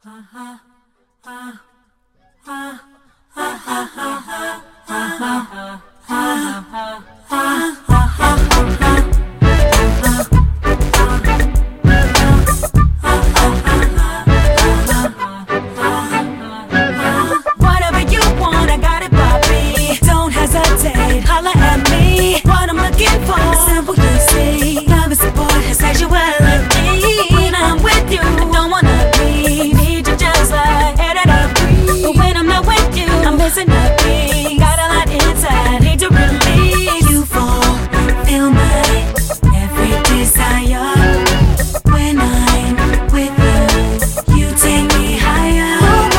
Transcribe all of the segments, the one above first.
Whatever you want, I got it, Bobby. Don't hesitate, holla at me. What I'm looking for, simple you see. Love is support and sexuality. When I'm with you, I don't wanna leave. Need you just like air that I breathe. But when I'm not with you, I'm missing a beat. Got a lot inside, need to release. You fulfill my every desire. When I'm with you, you take me higher.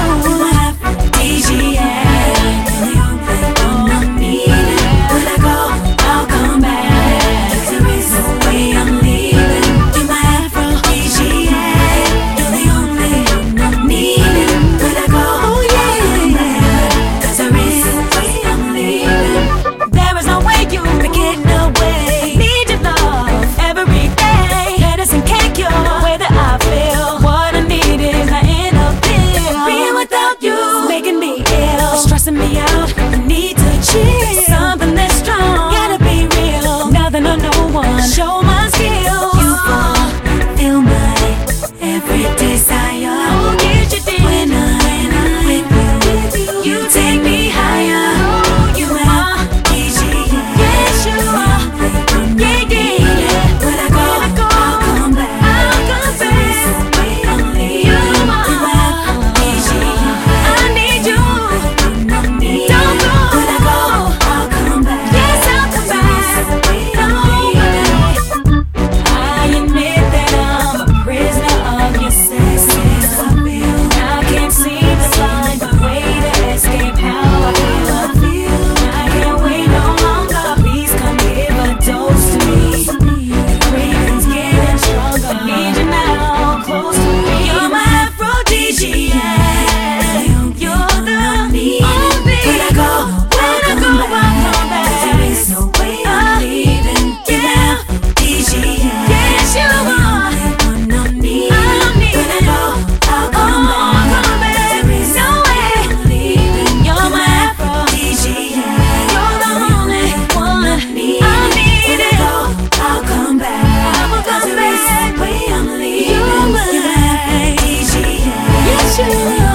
Me out, I need to chill. Something that's strong, gotta be real. Nothing or no one, show my skills. You fulfill my every desire. Oh, yes, you did. When I'm with you, you take me higher. You are easy, yes you are. Yeah, yeah, yeah. When I go, I'll come back. I'll come back. You are easy. I need you. You